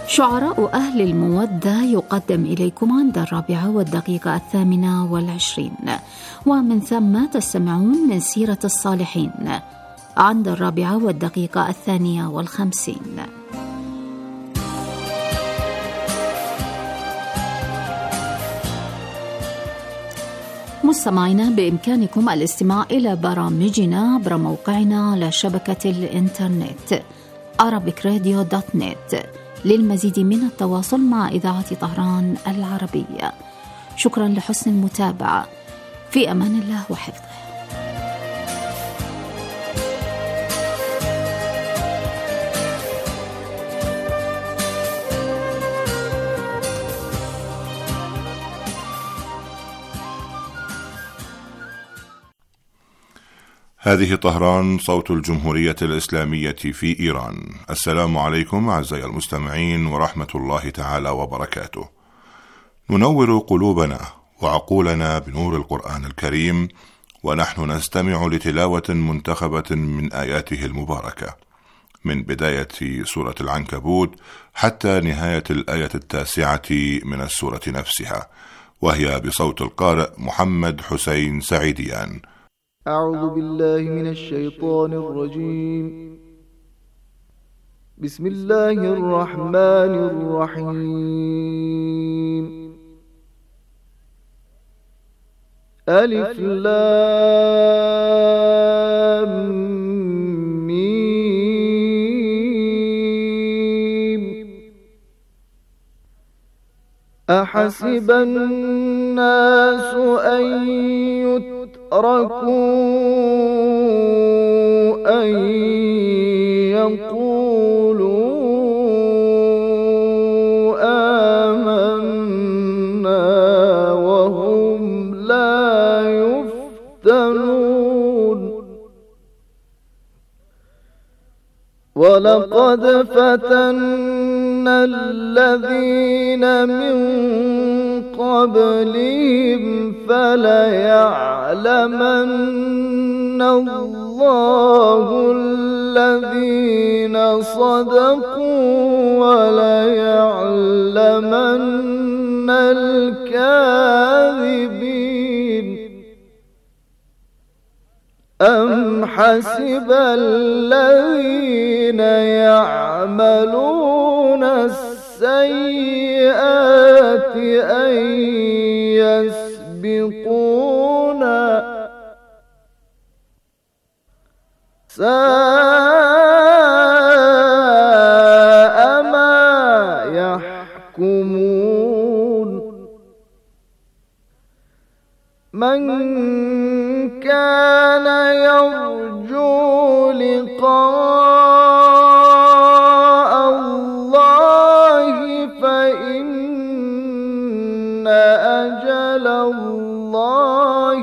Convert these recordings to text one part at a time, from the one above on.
شعراء أهل المودة يقدم إليكم عند 4:08 ومن ثم تستمعون من سيرة الصالحين عند 4:52. مستمعينا، بإمكانكم الاستماع إلى برامجنا عبر موقعنا على شبكة الإنترنت arabicradio.net للمزيد من التواصل مع إذاعة طهران العربية. شكرا لحسن المتابعة، في أمان الله وحفظه. هذه طهران، صوت الجمهورية الإسلامية في إيران. السلام عليكم أعزائي المستمعين ورحمة الله تعالى وبركاته. ننور قلوبنا وعقولنا بنور القرآن الكريم، ونحن نستمع لتلاوة منتخبة من آياته المباركة من بداية سورة العنكبوت حتى نهاية الآية 9 من السورة نفسها، وهي بصوت القارئ محمد حسين سعيديان. أعوذ بالله من الشيطان الرجيم. بسم الله الرحمن الرحيم. ألف لام ميم. أحسب الناس أن يتركوا أن يقولوا آمنا وهم لا يفتنون. ولقد فتنا الذين من قبلهم فليعلمن الله الذين صدقوا وليعلمن الكاذبين. أم حسب الذين يعملون السيئات أن يسبقونا، ساء ما يحكمون. من كان يرجو لقاء الله فإن أجل الله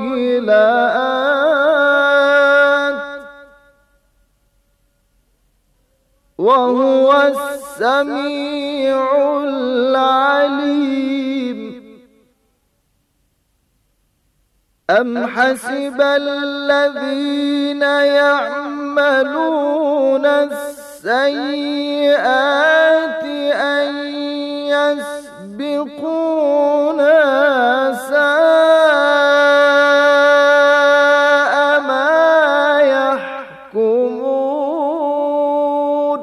لآت، وهو السميع العليم. أم حسب الذين يعملون السيئات أن يسبقونا، ساء ما يحكمون.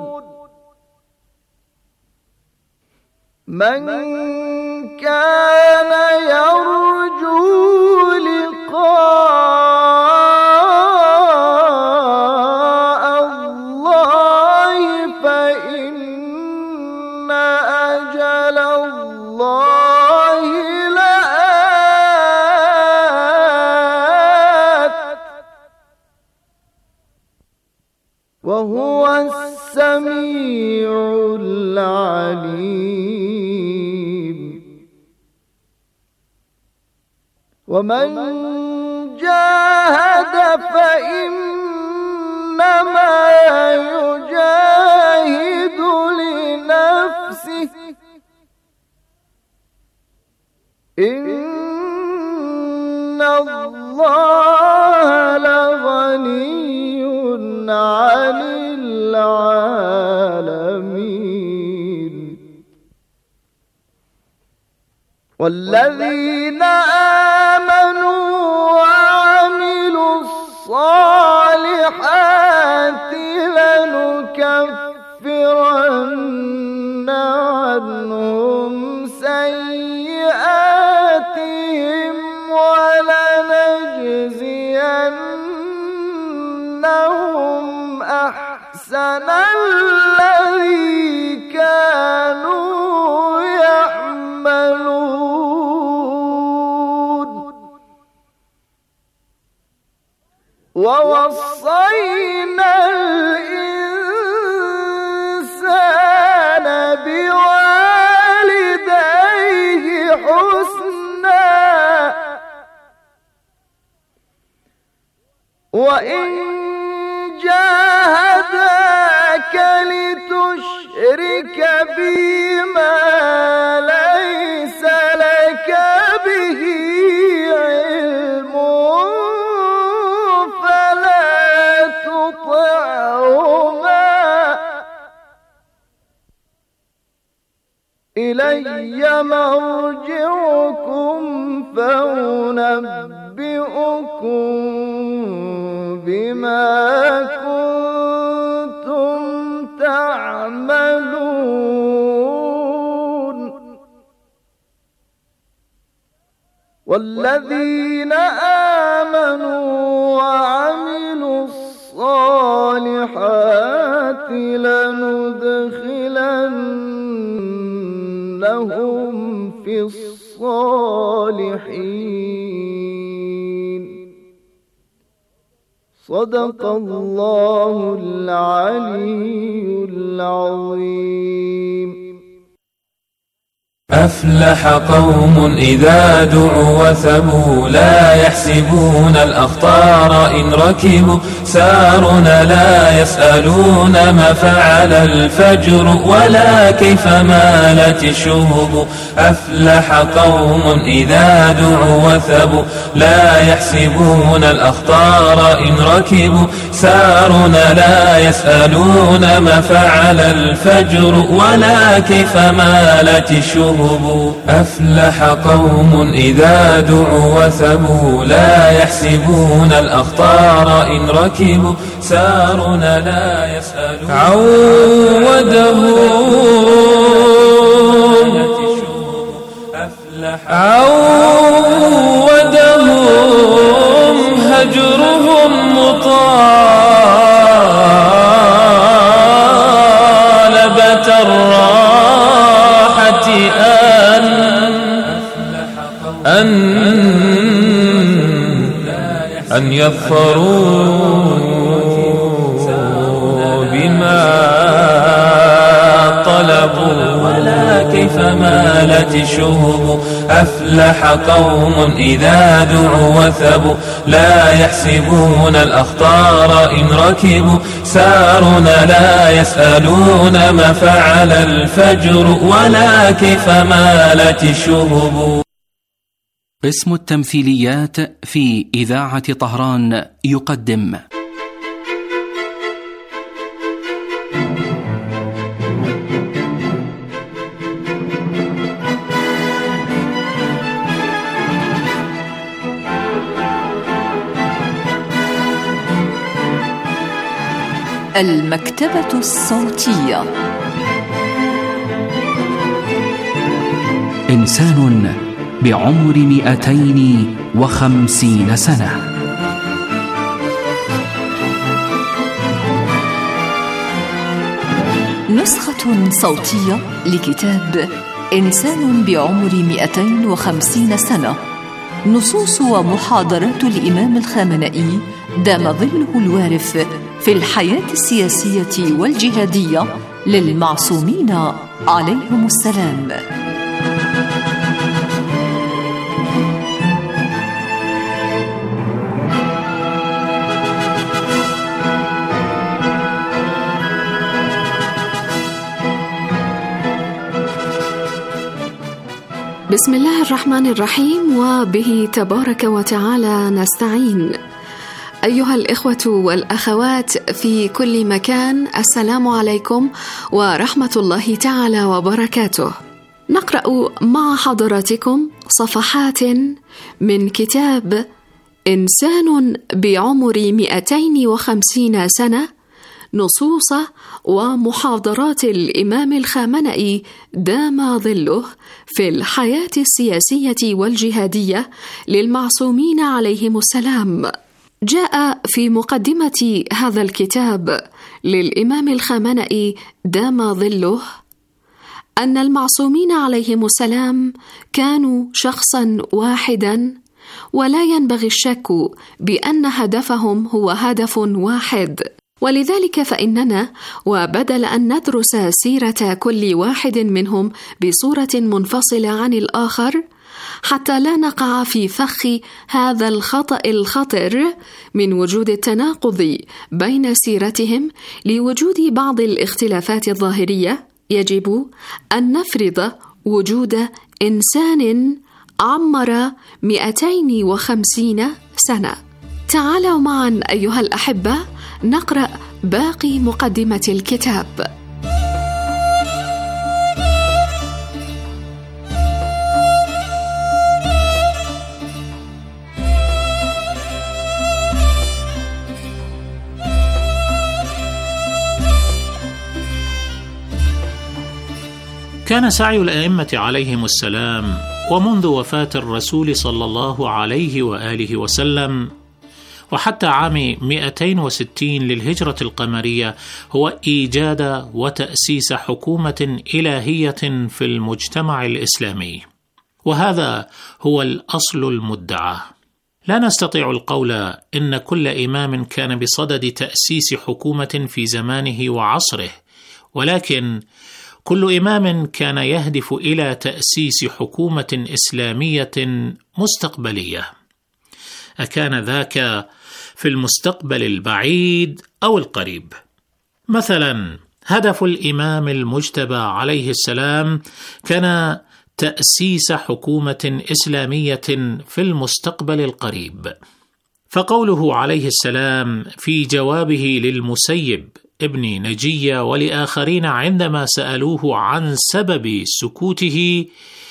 من كان يرجو لقاء الله فإن أجل الله لآت، وهو السميع العليم. ومن جاهد فإنما يجاهد لنفسه، إن الله لغني عن العالمين. والذين آمنوا وعملوا الصالحات لنكفرن عنهم سيئاتهم ولنجزينهم أحسن الذي كانوا يعملون. ووصينا الإنسان بوالديه حسنا وإن جاهداك لتشرك بي ما ليس لك به علم فلا تطعهما إلي مرجعكم فأنبئكم بما كنتم تعملون. والذين آمنوا وعملوا الصالحات لندخلنهم في الصالحين. صدق الله العلي العظيم. أفلح قوم إذا دعوا وثبوا لا يحسبون الأخطار إن ركبوا سارنا لا يسألون ما فعل الفجر ولا كيف مالت الشهب. أفلح قوم إذا دعوا وثبوا لا يحسبون الأخطار إن ركبوا سارنا لا يسألون ما فعل الفجر ولا كيف مالت الشهب. أفلح قوم إذا دعوا وثبوا لا يحسبون الأخطار إن ركبوا سارنا لا يسألون عودهم هجرهم مطالبة الراحة أن يظفروا بما طلبوا ولا كيف مالت الشهب. أفلح قوم إذا دعوا وثبوا لا يحسبون الأخطار إن ركبوا سارنا لا يسألون ما فعل الفجر ولا كيف مالت الشهب. قسم التمثيليات في إذاعة طهران يقدم المكتبة الصوتية. إنسان بعمر 250 سنة. نسخة صوتية لكتاب إنسان بعمر 250 سنة. نصوص ومحاضرات الإمام الخامنئي دام ظله الوارف في الحياة السياسية والجهادية للمعصومين عليهم السلام. بسم الله الرحمن الرحيم، وبه تبارك وتعالى نستعين. أيها الإخوة والأخوات في كل مكان، السلام عليكم ورحمة الله تعالى وبركاته. نقرأ مع حضراتكم صفحات من كتاب إنسان بعمر 250 سنة، نصوص ومحاضرات الإمام الخامنئي دام ظله في الحياة السياسية والجهادية للمعصومين عليهم السلام. جاء في مقدمة هذا الكتاب للإمام الخامنئي دام ظله أن المعصومين عليهم السلام كانوا شخصا واحدا، ولا ينبغي الشك بأن هدفهم هو هدف واحد. ولذلك فإننا وبدل أن ندرس سيرة كل واحد منهم بصورة منفصلة عن الآخر حتى لا نقع في فخ هذا الخطأ الخطر من وجود التناقض بين سيرتهم لوجود بعض الاختلافات الظاهرية، يجب أن نفرض وجود إنسان عمر 250 سنة. تعالوا معا أيها الأحبة نقرأ باقي مقدمة الكتاب. كان سعي الأئمة عليهم السلام ومنذ وفاة الرسول صلى الله عليه وآله وسلم وحتى عام 260 للهجرة القمرية هو إيجاد وتأسيس حكومة إلهية في المجتمع الإسلامي، وهذا هو الأصل المدعى. لا نستطيع القول إن كل إمام كان بصدد تأسيس حكومة في زمانه وعصره، ولكن كل إمام كان يهدف إلى تأسيس حكومة إسلامية مستقبلية. أكان ذاك في المستقبل البعيد أو القريب؟ مثلا هدف الإمام المجتبى عليه السلام كان تأسيس حكومة إسلامية في المستقبل القريب، فقوله عليه السلام في جوابه للمسيب ابن نجية ولآخرين عندما سألوه عن سبب سكوته،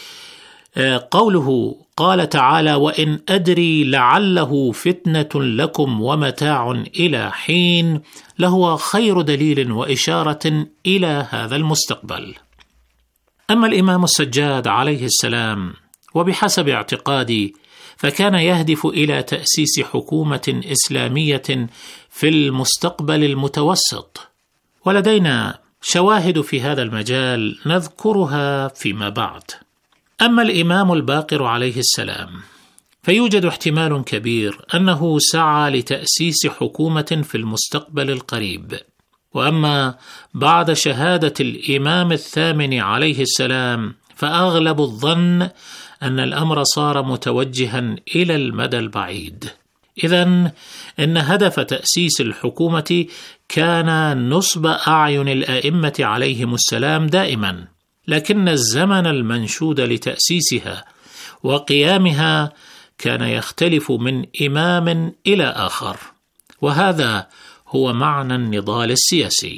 قوله قال تعالى: وإن أدري لعله فتنة لكم ومتاع إلى حين، لهو خير دليل وإشارة إلى هذا المستقبل. أما الإمام السجاد عليه السلام وبحسب اعتقادي فكان يهدف إلى تأسيس حكومة إسلامية في المستقبل المتوسط، ولدينا شواهد في هذا المجال نذكرها فيما بعد. أما الإمام الباقر عليه السلام فيوجد احتمال كبير أنه سعى لتأسيس حكومة في المستقبل القريب. وأما بعد شهادة الإمام الثامن عليه السلام فأغلب الظن أن الأمر صار متوجها إلى المدى البعيد. إذن إن هدف تأسيس الحكومة كان نصب أعين الأئمة عليهم السلام دائما، لكن الزمن المنشود لتأسيسها وقيامها كان يختلف من إمام إلى آخر، وهذا هو معنى النضال السياسي.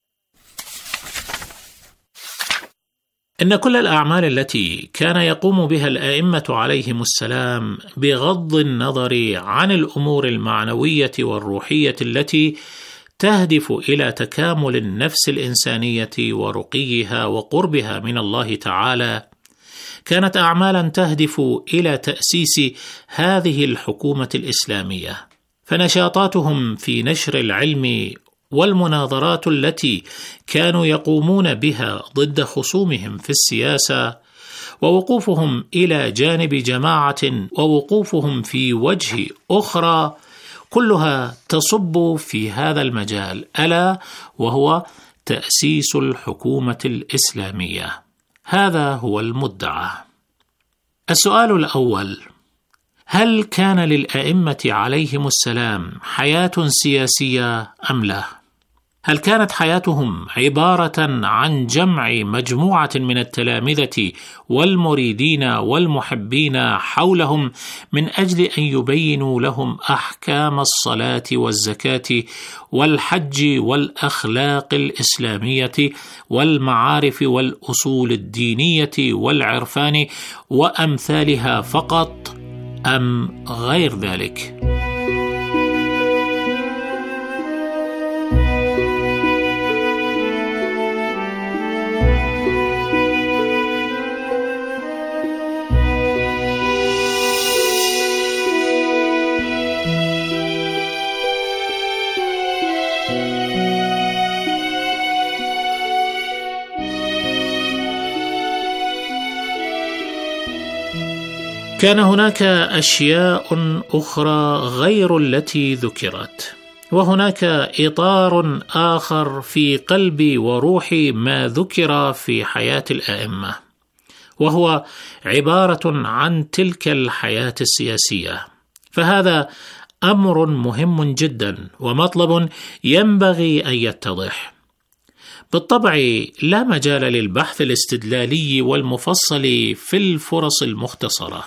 إن كل الأعمال التي كان يقوم بها الأئمة عليهم السلام بغض النظر عن الأمور المعنوية والروحية التي تهدف إلى تكامل النفس الإنسانية ورقيها وقربها من الله تعالى، كانت أعمالا تهدف إلى تأسيس هذه الحكومة الإسلامية. فنشاطاتهم في نشر العلم والمناظرات التي كانوا يقومون بها ضد خصومهم في السياسة، ووقوفهم إلى جانب جماعة ووقوفهم في وجه أخرى، كلها تصب في هذا المجال، ألا وهو تأسيس الحكومة الإسلامية. هذا هو المدعى. السؤال الأول: هل كان للأئمة عليهم السلام حياة سياسية أم لا؟ هل كانت حياتهم عبارة عن جمع مجموعة من التلامذة والمريدين والمحبين حولهم من أجل أن يبينوا لهم أحكام الصلاة والزكاة والحج والأخلاق الإسلامية والمعارف والأصول الدينية والعرفان وأمثالها فقط، أم غير ذلك؟ كان هناك أشياء أخرى غير التي ذكرت، وهناك إطار آخر في قلب وروح ما ذكر في حياة الآئمة، وهو عبارة عن تلك الحياة السياسية. فهذا أمر مهم جدا ومطلب ينبغي أن يتضح. بالطبع لا مجال للبحث الاستدلالي والمفصل في الفرص المختصرة،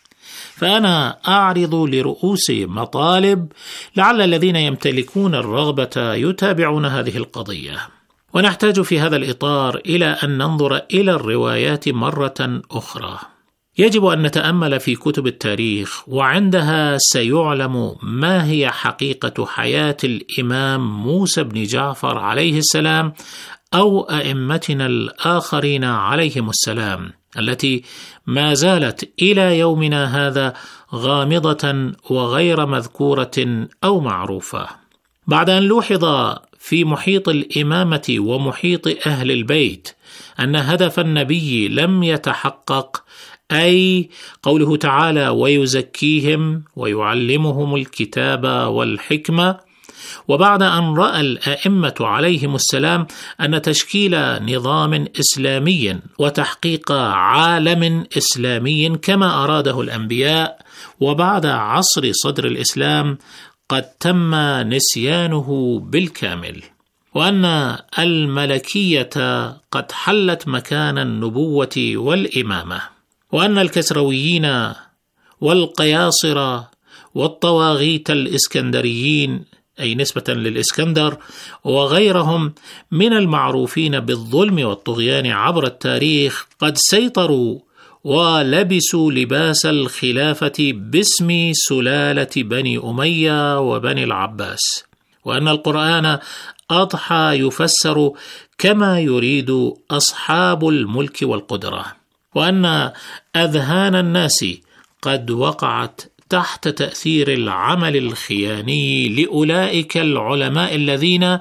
فأنا أعرض لرؤوس مطالب لعل الذين يمتلكون الرغبة يتابعون هذه القضية. ونحتاج في هذا الإطار إلى أن ننظر إلى الروايات مرة أخرى. يجب أن نتأمل في كتب التاريخ، وعندها سيعلم ما هي حقيقة حياة الإمام موسى بن جعفر عليه السلام أو أئمتنا الآخرين عليهم السلام، التي ما زالت إلى يومنا هذا غامضة وغير مذكورة أو معروفة. بعد أن لوحظ في محيط الإمامة ومحيط أهل البيت أن هدف النبي لم يتحقق، أي قوله تعالى ويزكيهم ويعلمهم الكتاب والحكمة، وبعد أن رأى الأئمة عليهم السلام أن تشكيل نظام إسلامي وتحقيق عالم إسلامي كما أراده الأنبياء وبعد عصر صدر الإسلام قد تم نسيانه بالكامل، وأن الملكية قد حلت مكان النبوة والإمامة، وأن الكسرويين والقياصرة والطواغيت الإسكندريين أي نسبة للإسكندر وغيرهم من المعروفين بالظلم والطغيان عبر التاريخ قد سيطروا ولبسوا لباس الخلافة باسم سلالة بني أمية وبني العباس، وأن القرآن أضحى يفسر كما يريد أصحاب الملك والقدرة، وأن أذهان الناس قد وقعت تحت تأثير العمل الخياني لأولئك العلماء الذين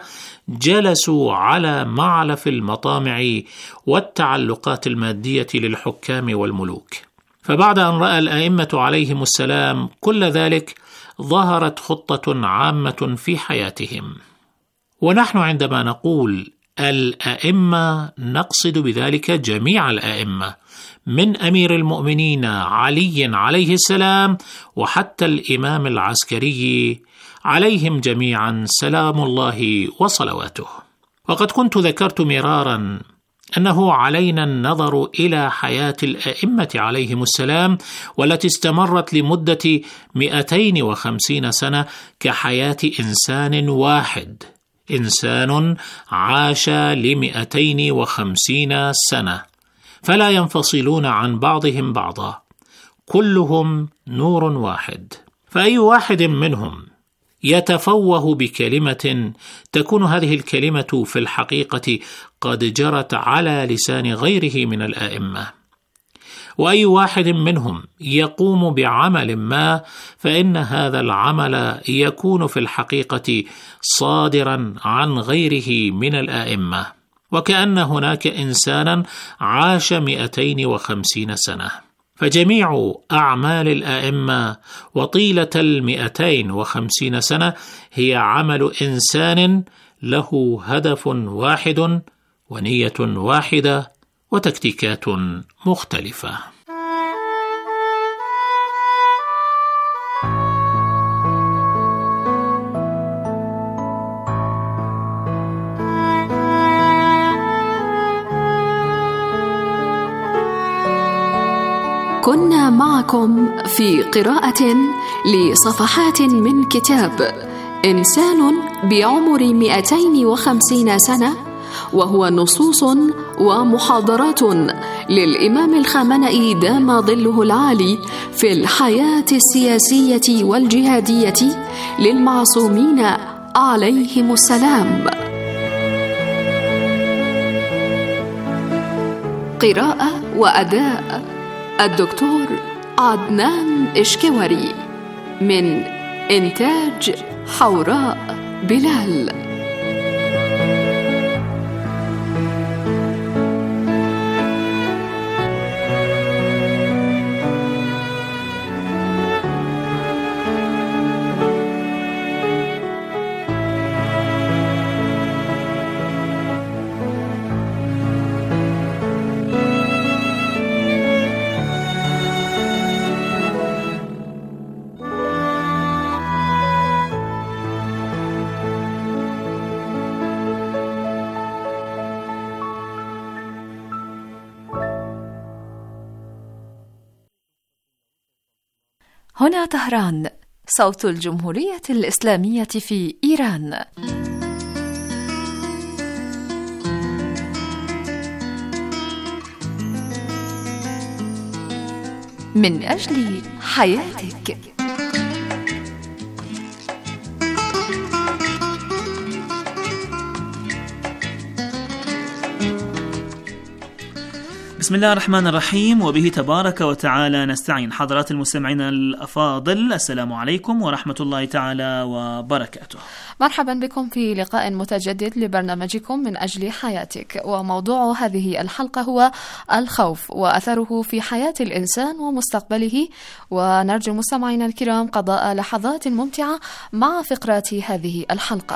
جلسوا على معلف المطامع والتعلقات المادية للحكام والملوك. فبعد أن رأى الأئمة عليهم السلام كل ذلك، ظهرت خطة عامة في حياتهم. ونحن عندما نقول الأئمة نقصد بذلك جميع الأئمة، من أمير المؤمنين علي عليه السلام وحتى الإمام العسكري عليهم جميعا سلام الله وصلواته. وقد كنت ذكرت مرارا أنه علينا النظر إلى حياة الأئمة عليهم السلام والتي استمرت لمدة 250 سنة كحياة إنسان واحد، إنسان عاش 250 سنة، فلا ينفصلون عن بعضهم بعضا، كلهم نور واحد. فأي واحد منهم يتفوه بكلمة تكون هذه الكلمة في الحقيقة قد جرت على لسان غيره من الآئمة، وأي واحد منهم يقوم بعمل ما فإن هذا العمل يكون في الحقيقة صادرا عن غيره من الآئمة، وكأن هناك إنسانا عاش 250 سنة. فجميع أعمال الآئمة وطيلة 250 سنة هي عمل إنسان له هدف واحد ونية واحدة وتكتيكات مختلفة. كنا معكم في قراءة لصفحات من كتاب إنسان بعمر 250 سنة، وهو نصوص ومحاضرات للإمام الخامنئي دام ظله العالي في الحياة السياسية والجهادية للمعصومين عليهم السلام. قراءة وأداء الدكتور عدنان إشكوري، من إنتاج حوراء بلال. هنا طهران، صوت الجمهورية الإسلامية في إيران. من أجل حياتك. بسم الله الرحمن الرحيم، وبه تبارك وتعالى نستعين. حضرات المستمعين الأفاضل، السلام عليكم ورحمة الله تعالى وبركاته. مرحبا بكم في لقاء متجدد لبرنامجكم من أجل حياتك، وموضوع هذه الحلقة هو الخوف وأثره في حياة الإنسان ومستقبله، ونرجو مستمعينا الكرام قضاء لحظات ممتعة مع فقرات هذه الحلقة.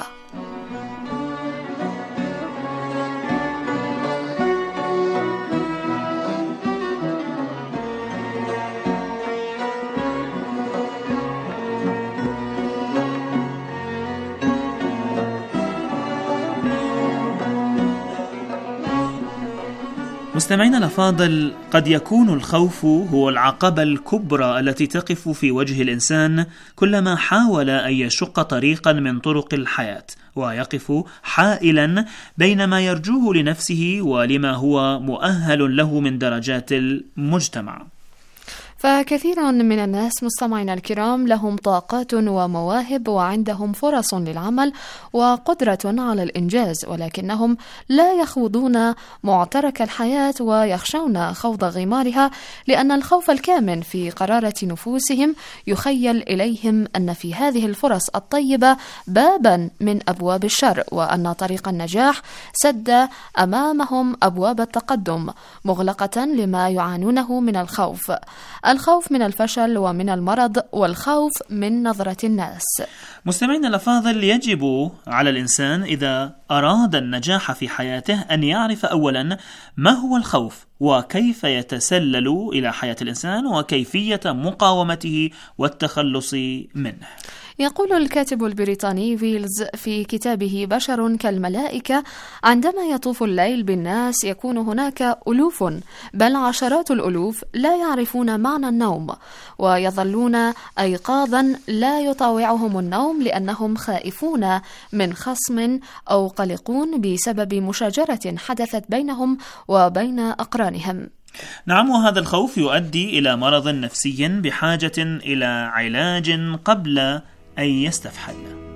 مستمعينا الأفاضل، قد يكون الخوف هو العقبة الكبرى التي تقف في وجه الإنسان كلما حاول أن يشق طريقا من طرق الحياة، ويقف حائلا بين ما يرجوه لنفسه ولما هو مؤهل له من درجات المجتمع. فكثير من الناس مستمعينا الكرام لهم طاقات ومواهب وعندهم فرص للعمل وقدرة على الإنجاز، ولكنهم لا يخوضون معترك الحياة ويخشون خوض غمارها، لأن الخوف الكامن في قرارة نفوسهم يخيل إليهم أن في هذه الفرص الطيبة بابا من أبواب الشر، وأن طريق النجاح سد أمامهم أبواب التقدم مغلقة لما يعانونه من الخوف من الفشل ومن المرض، والخوف من نظرة الناس. مستمعينا الأفاضل، يجب على الإنسان إذا أراد النجاح في حياته أن يعرف أولا ما هو الخوف، وكيف يتسلل إلى حياة الإنسان، وكيفية مقاومته والتخلص منه. يقول الكاتب البريطاني فيلز في كتابه بشر كالملائكة: عندما يطوف الليل بالناس يكون هناك ألوف بل عشرات الألوف لا يعرفون معنى النوم، ويظلون أيقاظا لا يطاوعهم النوم لأنهم خائفون من خصم أو قلقون بسبب مشاجرة حدثت بينهم وبين أقرانهم. نعم، وهذا الخوف يؤدي إلى مرض نفسي بحاجة إلى علاج قبل أن يستفحل.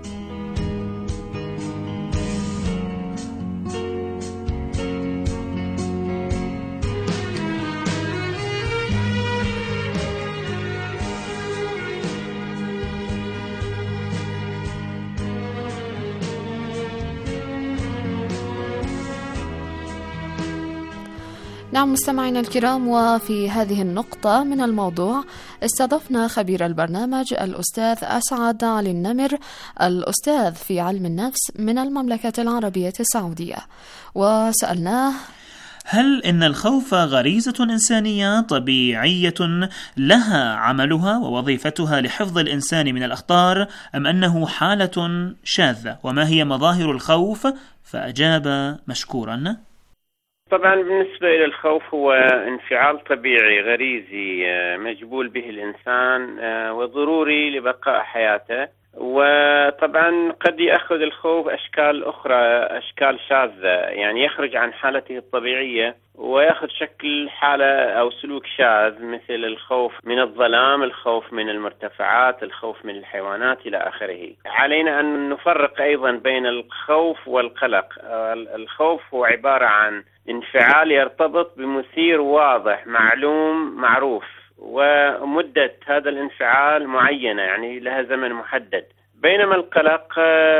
نعم مستمعينا الكرام، وفي هذه النقطة من الموضوع استضفنا خبير البرنامج الأستاذ أسعد علي النمر، الأستاذ في علم النفس من المملكة العربية السعودية، وسألناه: هل إن الخوف غريزة إنسانية طبيعية لها عملها ووظيفتها لحفظ الإنسان من الأخطار، أم أنه حالة شاذة؟ وما هي مظاهر الخوف؟ فأجاب مشكورا: طبعا بالنسبة إلى الخوف هو انفعال طبيعي غريزي مجبول به الإنسان وضروري لبقاء حياته. وطبعا قد يأخذ الخوف أشكال أخرى، أشكال شاذة، يعني يخرج عن حالته الطبيعية ويأخذ شكل حالة أو سلوك شاذ، مثل الخوف من الظلام، الخوف من المرتفعات، الخوف من الحيوانات إلى آخره. علينا أن نفرق أيضا بين الخوف والقلق. الخوف هو عبارة عن انفعال يرتبط بمثير واضح معلوم معروف، ومدة هذا الانفعال معينة، يعني لها زمن محدد. بينما القلق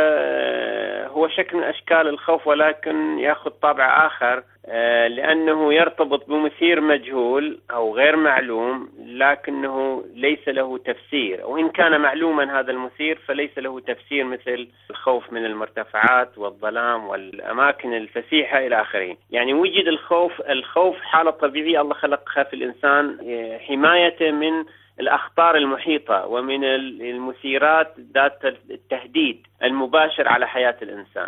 هو شكل من أشكال الخوف، ولكن يأخذ طابع آخر لأنه يرتبط بمثير مجهول أو غير معلوم، لكنه ليس له تفسير، وإن كان معلوما هذا المثير فليس له تفسير، مثل الخوف من المرتفعات والظلام والأماكن الفسيحة إلى آخره. يعني وجد الخوف حالة طبيعية الله خلقها في الإنسان حماية من الأخطار المحيطة ومن المثيرات ذات التهديد المباشر على حياة الإنسان.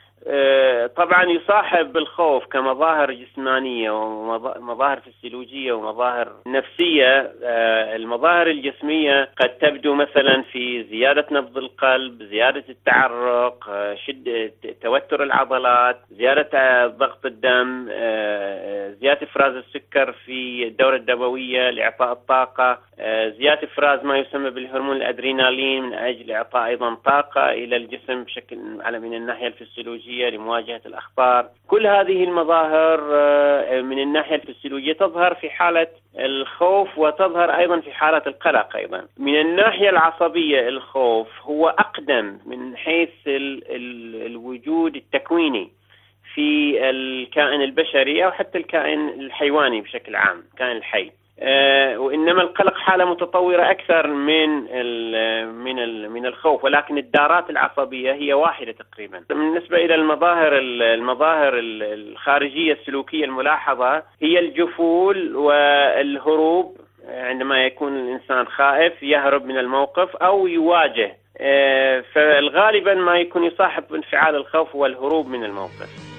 طبعا يصاحب بالخوف كمظاهر جسمانية ومظاهر فسيولوجية ومظاهر نفسية. المظاهر الجسمية قد تبدو مثلا في زيادة نبض القلب، زيادة التعرق، شدة توتر العضلات، زيادة ضغط الدم، زيادة إفراز السكر في الدورة الدموية لإعطاء الطاقة، زيادة إفراز ما يسمى بالهرمون الأدرينالين من أجل إعطاء أيضا طاقة إلى الجسم بشكل من الناحية الفسيولوجية لمواجهة الأخطار. كل هذه المظاهر من الناحية الفسيولوجية تظهر في حالة الخوف وتظهر أيضا في حالة القلق. أيضا من الناحية العصبية الخوف هو أقدم من حيث الوجود التكويني في الكائن البشري أو حتى الكائن الحيواني بشكل عام، الكائن الحي. وإنما القلق حالة متطورة أكثر من الخوف، ولكن الدارات العصبية هي واحدة تقريبا. بالنسبة إلى المظاهر الخارجية السلوكية الملاحظة هي الجفول والهروب، عندما يكون الإنسان خائف يهرب من الموقف أو يواجه، فالغالبا ما يكون يصاحب انفعال الخوف والهروب من الموقف.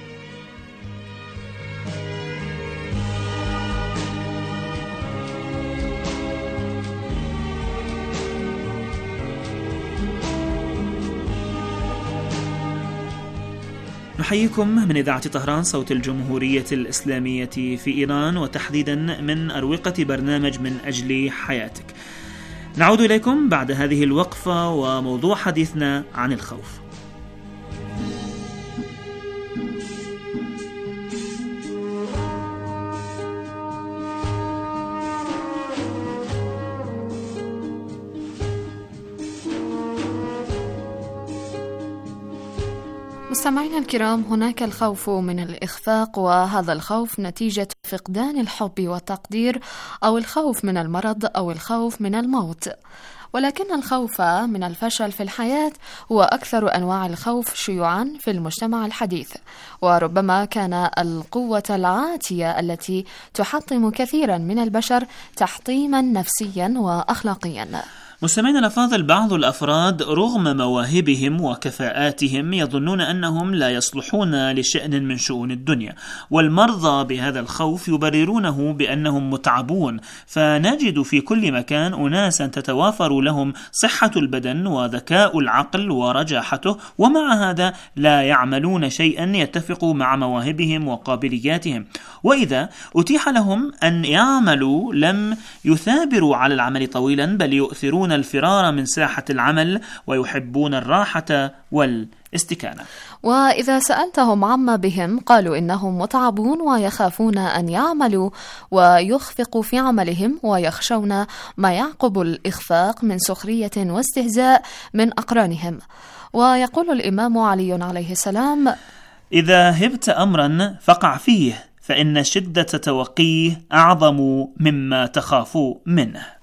نحييكم من إذاعة طهران صوت الجمهورية الإسلامية في إيران، وتحديدا من أروقة برنامج من أجل حياتك. نعود إليكم بعد هذه الوقفة وموضوع حديثنا عن الخوف. مستمعينا الكرام، هناك الخوف من الإخفاق، وهذا الخوف نتيجة فقدان الحب والتقدير، أو الخوف من المرض، أو الخوف من الموت. ولكن الخوف من الفشل في الحياة هو أكثر أنواع الخوف شيوعا في المجتمع الحديث، وربما كان القوة العاتية التي تحطم كثيرا من البشر تحطيما نفسيا وأخلاقيا. مستمعينا الأفاضل، بعض الأفراد رغم مواهبهم وكفاءاتهم يظنون أنهم لا يصلحون لشأن من شؤون الدنيا، والمرضى بهذا الخوف يبررونه بأنهم متعبون، فنجد في كل مكان أناسا تتوافر لهم صحة البدن وذكاء العقل ورجاحته، ومع هذا لا يعملون شيئا يتفق مع مواهبهم وقابلياتهم، وإذا أتيح لهم أن يعملوا لم يثابروا على العمل طويلا، بل يؤثرون الفرار من ساحة العمل ويحبون الراحة والاستكانة. وإذا سألتهم عما بهم قالوا إنهم متعبون ويخافون أن يعملوا ويخفقوا في عملهم، ويخشون ما يعقب الإخفاق من سخرية واستهزاء من أقرانهم. ويقول الإمام علي عليه السلام: إذا هبت أمرا فقع فيه، فإن شدة توقيه أعظم مما تخاف منه.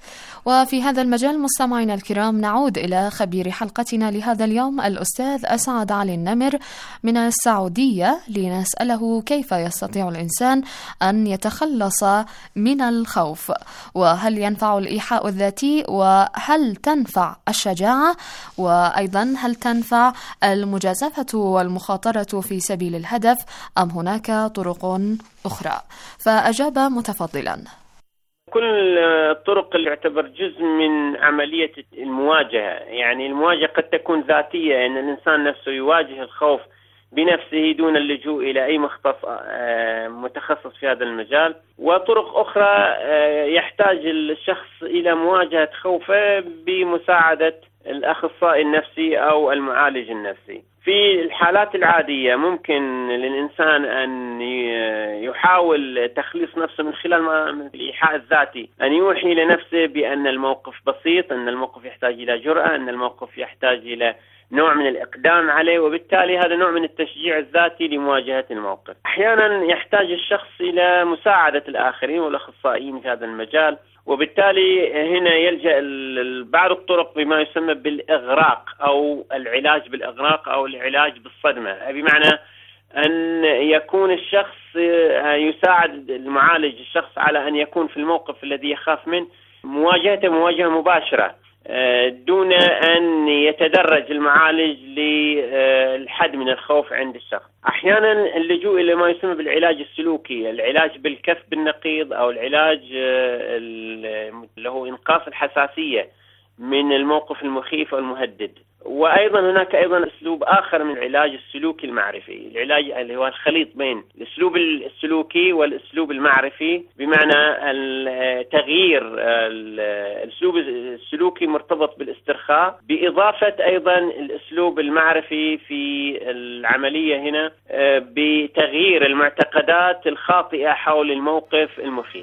وفي هذا المجال مستمعينا الكرام نعود إلى خبير حلقتنا لهذا اليوم الأستاذ أسعد علي النمر من السعودية لنسأله كيف يستطيع الإنسان أن يتخلص من الخوف، وهل ينفع الإيحاء الذاتي، وهل تنفع الشجاعة، وأيضا هل تنفع المجازفة والمخاطرة في سبيل الهدف أم هناك طرق أخرى؟ فأجاب متفضلا: كل الطرق اللي يعتبر جزء من عملية المواجهة، يعني المواجهة قد تكون ذاتية، أن الإنسان نفسه يواجه الخوف بنفسه دون اللجوء إلى أي متخصص في هذا المجال، وطرق أخرى يحتاج الشخص إلى مواجهة خوفه بمساعدة الأخصائي النفسي أو المعالج النفسي. في الحالات العادية ممكن للإنسان أن يحاول تخليص نفسه من خلال الإيحاء الذاتي، أن يوحي لنفسه بأن الموقف بسيط، أن الموقف يحتاج إلى جرأة، أن الموقف يحتاج إلى نوع من الإقدام عليه، وبالتالي هذا نوع من التشجيع الذاتي لمواجهة الموقف. أحيانا يحتاج الشخص إلى مساعدة الآخرين والأخصائيين في هذا المجال، وبالتالي هنا يلجأ بعض الطرق بما يسمى بالإغراق أو العلاج بالإغراق أو العلاج بالصدمة، بمعنى أن يكون الشخص يساعد المعالج الشخص على أن يكون في الموقف الذي يخاف منه مواجهته مواجهة مباشرة دون أن يتدرج المعالج للحد من الخوف عند الشخص. أحيانا اللجوء إلى ما يسمى بالعلاج السلوكي، العلاج بالكف بالنقيض أو العلاج اللي هو إنقاص الحساسية من الموقف المخيف والمهدد. وأيضا هناك أيضا أسلوب آخر من العلاج السلوكي المعرفي، العلاج اللي هو الخليط بين الأسلوب السلوكي والأسلوب المعرفي، بمعنى تغيير الأسلوب السلوكي مرتبط بالاسترخاء بإضافة أيضا الأسلوب المعرفي في العملية هنا بتغيير المعتقدات الخاطئة حول الموقف المخيف.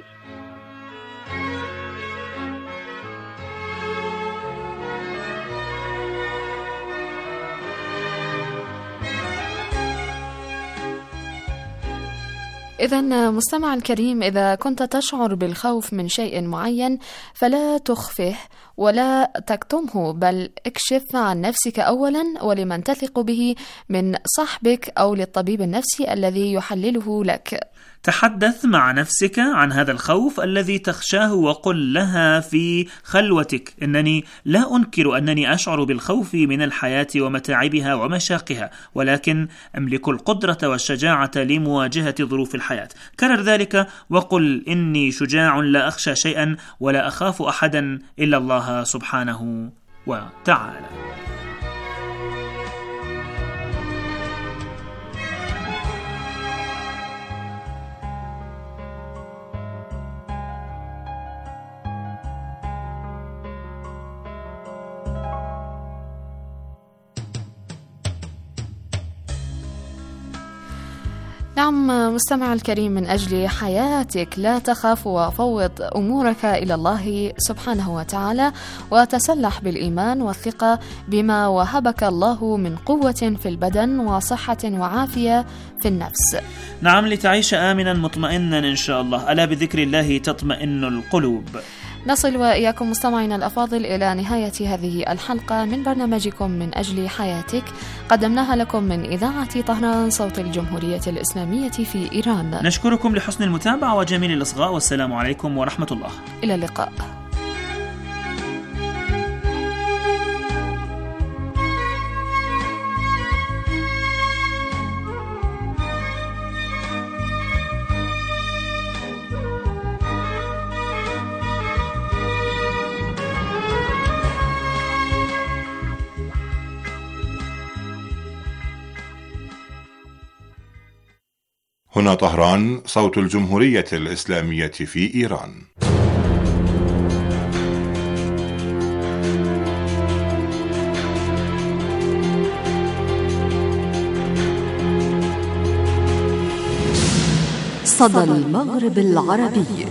إذن مستمع الكريم، إذا كنت تشعر بالخوف من شيء معين فلا تخفه ولا تكتمه، بل اكشف عن نفسك أولا ولمن تثق به من صاحبك أو للطبيب النفسي الذي يحلله لك. تحدث مع نفسك عن هذا الخوف الذي تخشاه وقل لها في خلوتك: إنني لا أنكر أنني أشعر بالخوف من الحياة ومتاعبها ومشاقها، ولكن أملك القدرة والشجاعة لمواجهة ظروف الحياة. كرر ذلك وقل: إني شجاع لا أخشى شيئا ولا أخاف أحدا إلا الله سبحانه وتعالى. نعم مستمع الكريم، من أجل حياتك لا تخاف وفوض أمورك إلى الله سبحانه وتعالى، وتسلح بالإيمان والثقة بما وهبك الله من قوة في البدن وصحة وعافية في النفس. نعم، لتعيش آمنا مطمئنا إن شاء الله. ألا بذكر الله تطمئن القلوب. نصل وإياكم مستمعينا الأفاضل إلى نهاية هذه الحلقة من برنامجكم من أجل حياتك، قدمناها لكم من إذاعة طهران صوت الجمهورية الإسلامية في إيران. نشكركم لحسن المتابعة وجميل الإصغاء، والسلام عليكم ورحمة الله. إلى اللقاء. هنا طهران صوت الجمهورية الإسلامية في إيران. صدى المغرب العربي.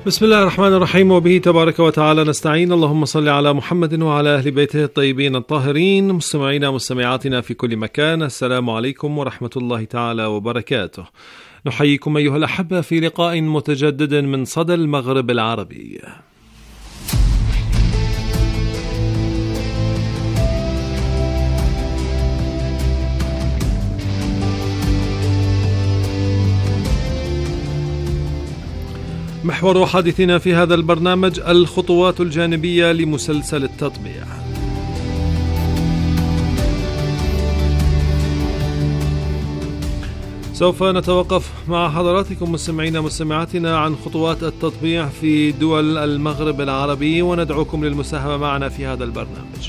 بسم الله الرحمن الرحيم، وبه تبارك وتعالى نستعين. اللهم صل على محمد وعلى أهل بيته الطيبين الطاهرين. مستمعينا ومستمعاتنا في كل مكان، السلام عليكم ورحمة الله تعالى وبركاته. نحييكم أيها الأحبة في لقاء متجدد من صدى المغرب العربي. محور حديثنا في هذا البرنامج الخطوات الجانبية لمسلسل التطبيع. سوف نتوقف مع حضراتكم مستمعينا ومستمعاتنا عن خطوات التطبيع في دول المغرب العربي، وندعوكم للمساهمة معنا في هذا البرنامج.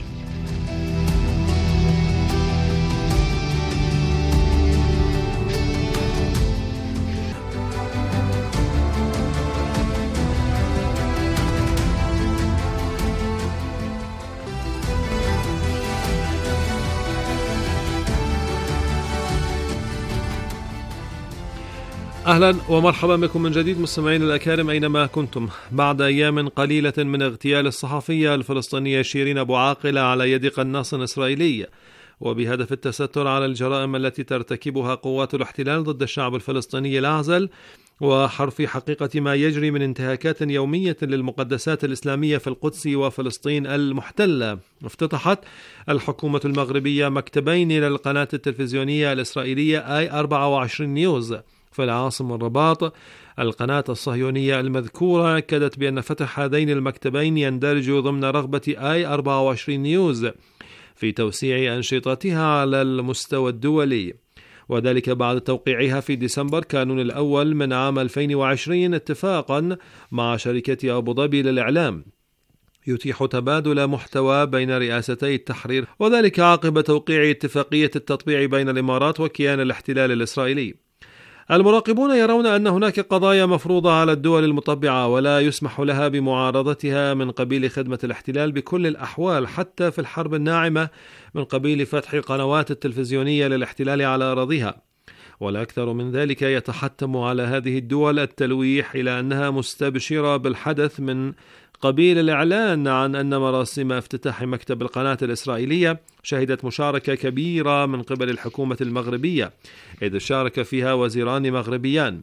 أهلا ومرحبا بكم من جديد مستمعين الأكارم أينما كنتم. بعد أيام قليلة من اغتيال الصحفية الفلسطينية شيرين أبو عاقلة على يد قناص إسرائيلي، وبهدف التستر على الجرائم التي ترتكبها قوات الاحتلال ضد الشعب الفلسطيني الأعزل، وحرف حقيقة ما يجري من انتهاكات يومية للمقدسات الإسلامية في القدس وفلسطين المحتلة، افتتحت الحكومة المغربية مكتبين للقناة التلفزيونية الإسرائيلية I24 نيوز في العاصمة الرباط. القناة الصهيونية المذكورة أكدت بأن فتح هذين المكتبين يندرج ضمن رغبة I24 نيوز في توسيع أنشطتها على المستوى الدولي، وذلك بعد توقيعها في ديسمبر كانون الأول من عام 2020 اتفاقا مع شركة أبو ظبي للإعلام يتيح تبادل محتوى بين رئاستي التحرير، وذلك عقب توقيع اتفاقية التطبيع بين الإمارات وكيان الاحتلال الإسرائيلي. المراقبون يرون أن هناك قضايا مفروضة على الدول المطبعة ولا يسمح لها بمعارضتها من قبيل خدمة الاحتلال بكل الأحوال، حتى في الحرب الناعمة من قبيل فتح القنوات التلفزيونية للاحتلال على أراضيها. والأكثر من ذلك يتحتم على هذه الدول التلويح إلى أنها مستبشرة بالحدث من قبيل الإعلان عن أن مراسم افتتاح مكتب القناة الإسرائيلية شهدت مشاركة كبيرة من قبل الحكومة المغربية، إذ شارك فيها وزيران مغربيان.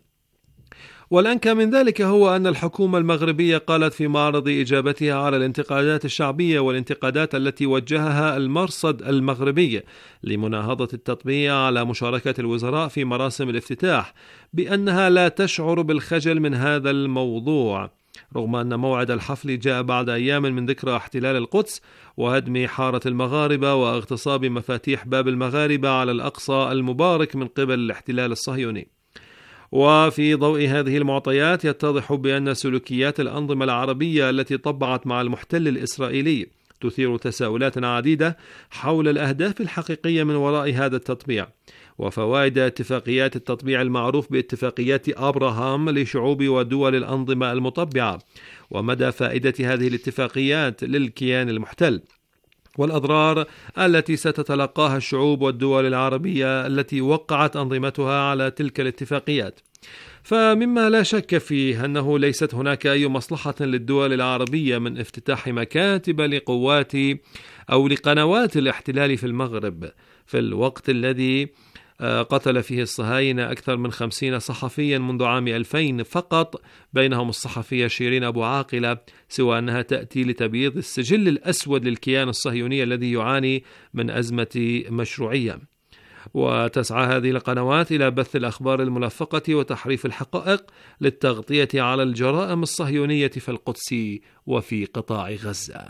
والأنكى من ذلك هو أن الحكومة المغربية قالت في معرض إجابتها على الانتقادات الشعبية والانتقادات التي وجهها المرصد المغربي لمناهضة التطبيع على مشاركة الوزراء في مراسم الافتتاح بأنها لا تشعر بالخجل من هذا الموضوع، رغم أن موعد الحفل جاء بعد أيام من ذكرى احتلال القدس وهدم حارة المغاربة واغتصاب مفاتيح باب المغاربة على الأقصى المبارك من قبل الاحتلال الصهيوني. وفي ضوء هذه المعطيات يتضح بأن سلوكيات الأنظمة العربية التي طبعت مع المحتل الإسرائيلي تثير تساؤلات عديدة حول الأهداف الحقيقية من وراء هذا التطبيع، وفوائد اتفاقيات التطبيع المعروف باتفاقيات أبراهام لشعوب ودول الأنظمة المطبعة، ومدى فائدة هذه الاتفاقيات للكيان المحتل، والأضرار التي ستتلقاها الشعوب والدول العربية التي وقعت أنظمتها على تلك الاتفاقيات. فمما لا شك فيه أنه ليست هناك أي مصلحة للدول العربية من افتتاح مكاتب لقوات أو لقنوات الاحتلال في المغرب في الوقت الذي قتل فيه الصهاينة أكثر من 50 صحفيا منذ عام 2000 فقط، بينهم الصحفية شيرين أبو عاقلة، سوى أنها تأتي لتبييض السجل الأسود للكيان الصهيوني الذي يعاني من أزمة مشروعية. وتسعى هذه القنوات إلى بث الأخبار الملفقة وتحريف الحقائق للتغطية على الجرائم الصهيونية في القدس وفي قطاع غزة.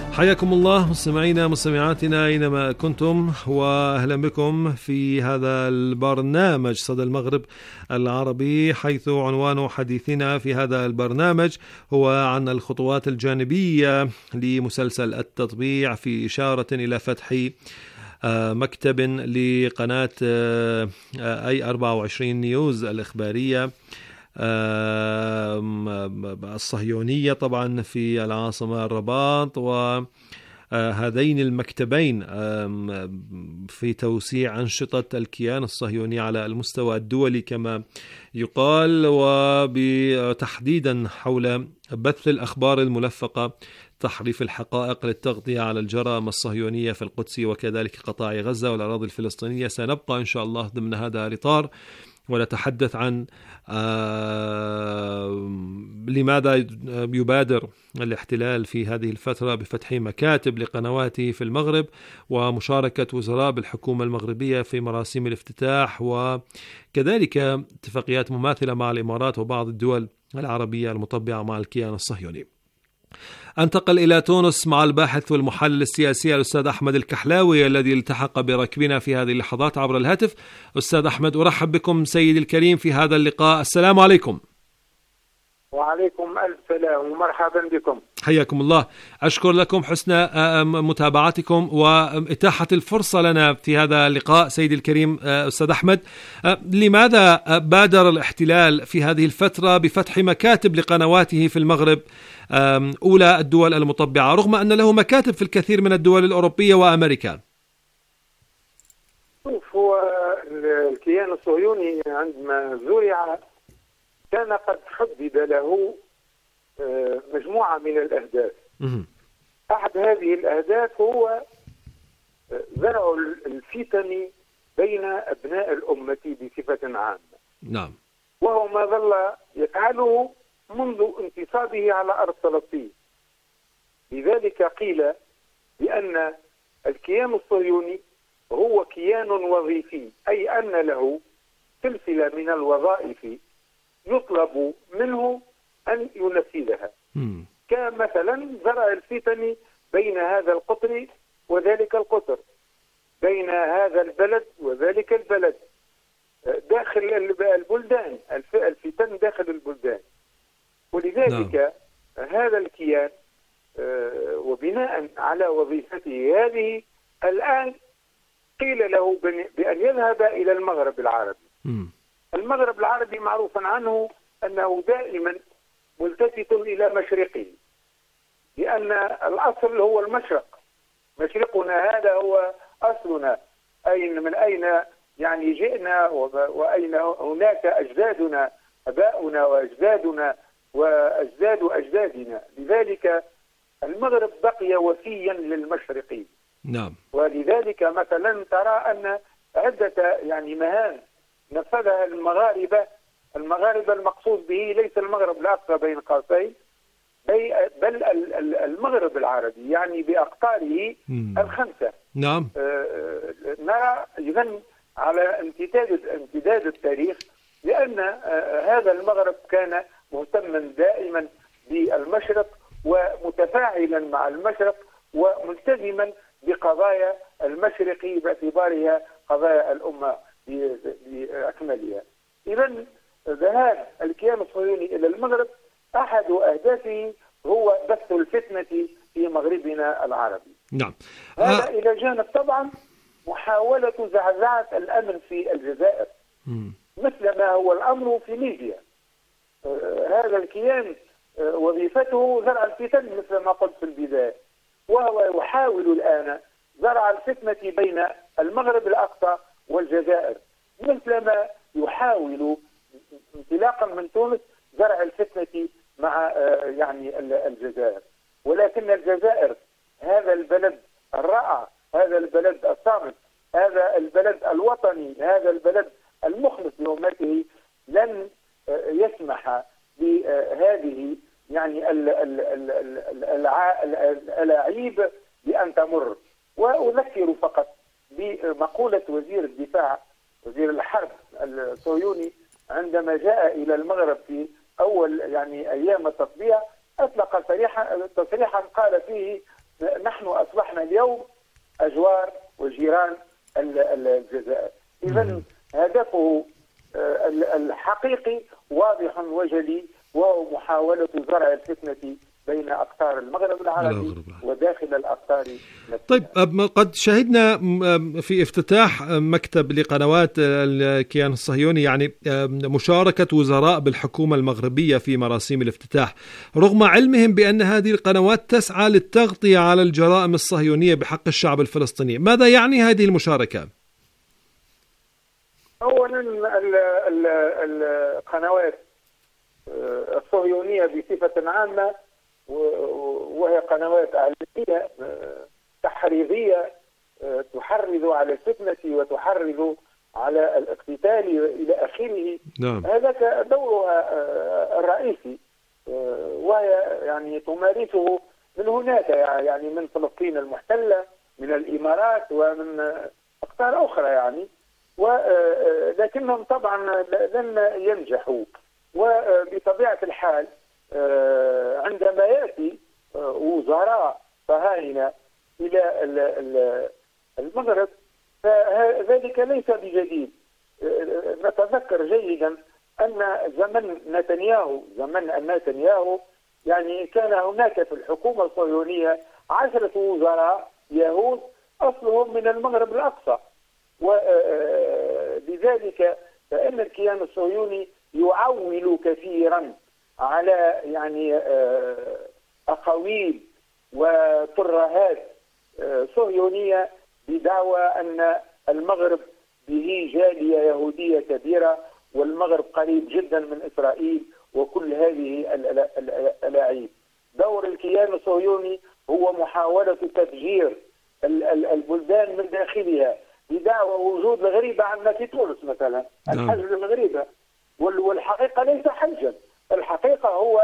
حياكم الله مستمعينا مستمعاتنا أينما كنتم، وأهلا بكم في هذا البرنامج صدى المغرب العربي، حيث عنوان حديثنا في هذا البرنامج هو عن الخطوات الجانبية لمسلسل التطبيع، في إشارة إلى فتح مكتب لقناة أي 24 نيوز الإخبارية الصهيونية طبعا في العاصمة الرباط، وهذين المكتبين في توسيع أنشطة الكيان الصهيوني على المستوى الدولي كما يقال، وتحديدا حول بث الأخبار الملفقة، تحريف الحقائق للتغطية على الجرائم الصهيونية في القدس وكذلك قطاع غزة والأراضي الفلسطينية. سنبقى إن شاء الله ضمن هذا الإطار ونتحدث عن لماذا يبادر الاحتلال في هذه الفترة بفتح مكاتب لقنواته في المغرب، ومشاركة وزراء بالحكومة المغربية في مراسم الافتتاح، وكذلك اتفاقيات مماثلة مع الإمارات وبعض الدول العربية المطبعة مع الكيان الصهيوني. انتقل إلى تونس مع الباحث والمحلل السياسي الأستاذ أحمد الكحلاوي الذي التحق بركبنا في هذه اللحظات عبر الهاتف. أستاذ أحمد، أرحب بكم سيدي الكريم في هذا اللقاء. السلام عليكم. وعليكم ألف سلام ومرحبا بكم. حياكم الله. أشكر لكم حسن متابعتكم وإتاحة الفرصة لنا في هذا اللقاء. سيدي الكريم أستاذ أحمد، لماذا بادر الاحتلال في هذه الفترة بفتح مكاتب لقنواته في المغرب، أولى الدول المطبعة، رغم أن له مكاتب في الكثير من الدول الأوروبية وأمريكا؟ هو الكيان الصهيوني عندما زرع كان قد حدد له مجموعة من الأهداف. أحد هذه الأهداف هو زرع الفتن بين أبناء الأمة بصفة عامة. نعم. وهو ما ظل يفعله منذ انتصابه على أرض فلسطين. لذلك قيل بأن الكيان الصهيوني هو كيان وظيفي، أي أن له سلسلة من الوظائف يطلب منه أن ينفذها، كمثلا زرع الفتن بين هذا القطر وذلك القطر، بين هذا البلد وذلك البلد، داخل البلدان، الفتن داخل البلدان. ولذلك هذا الكيان وبناء على وظيفته هذه الآن قيل له بأن يذهب إلى المغرب العربي. المغرب العربي معروفا عنه أنه دائما ملتفت إلى مشرقه، لأن الأصل هو المشرق، مشرقنا هذا هو أصلنا، من أين يعني جئنا، وأين هناك أجدادنا، أباؤنا وأجدادنا وأجداد أجدادنا. لذلك المغرب بقي وفيا للمشرقي. نعم. ولذلك مثلا ترى أن عدة يعني مهام نفذها المغاربة المقصود به ليس المغرب الأقصى بين قوسين، بل المغرب العربي، يعني بأقطاره الخمسة. نعم. نرى إذن على امتداد التاريخ لأن هذا المغرب كان مهتما دائما بالمشرق ومتفاعلا مع المشرق وملتزما بقضايا المشرق باعتبارها قضايا الأمة بأكملها. إذن ذهاب الكيان الصهيوني إلى المغرب أحد أهدافه هو بث الفتنة في مغربنا العربي. نعم. هذا إلى جانب طبعا محاولة زعزعة الأمن في الجزائر، مثل ما هو الأمر في ليبيا. هذا الكيان وظيفته زرع الفتن مثل ما قلت في البداية، وهو يحاول الآن زرع الفتنة بين المغرب الأقصى والجزائر، مثل ما يحاول انطلاقا من تونس زرع الفتنة مع يعني الجزائر. ولكن الجزائر هذا البلد الرائع، هذا البلد الصامت، هذا البلد الوطني، هذا البلد المخلص لأمته لن يسمح بهذه يعني الألاعيب بأن تمر. وأذكر فقط بمقولة وزير الدفاع، وزير الحرب الصهيوني، عندما جاء إلى المغرب في أول يعني أيام التطبيع أطلق تصريحا قال فيه نحن أصبحنا اليوم أجوار وجيران الجزائر. إذن هدفه الحقيقي واضح وجلي، وهو محاولة زرع الفتنة بين أقطار المغرب العربي وداخل الأقطار. طيب، قد شهدنا في افتتاح مكتب لقنوات الكيان الصهيوني يعني مشاركة وزراء بالحكومة المغربية في مراسيم الافتتاح، رغم علمهم بأن هذه القنوات تسعى للتغطية على الجرائم الصهيونية بحق الشعب الفلسطيني. ماذا يعني هذه المشاركة؟ أولا القنوات الصهيونية بصفة عامة، وهي قنوات إعلامية تحريضية تحرض على الفتنة وتحرض على الاقتتال إلى آخره. نعم. هذا دورها الرئيسي، وهي يعني تمارسه من هناك، يعني من فلسطين المحتلة، من الإمارات، ومن أقطار أخرى يعني، ولكنهم طبعا لن ينجحوا. وبطبيعة الحال عندما يأتي وزراء صهاينة إلى المغرب فذلك ليس بجديد. نتذكر جيدا أن زمن نتنياهو يعني كان هناك في الحكومة الصهيونية 10 وزراء يهود أصلهم من المغرب الأقصى، ولذلك فإن الكيان الصهيوني يعول كثيرا على يعني أقاويل وترهات صهيونية بدعوى أن المغرب به جالية يهودية كبيرة، والمغرب قريب جدا من إسرائيل، وكل هذه الألاعيب. دور الكيان الصهيوني هو محاولة تفجير البلدان من داخلها بدعوى وجود الغريبة عندنا في تونس مثلا، الحج الغريبة، والحقيقة ليس حجا، الحقيقة هو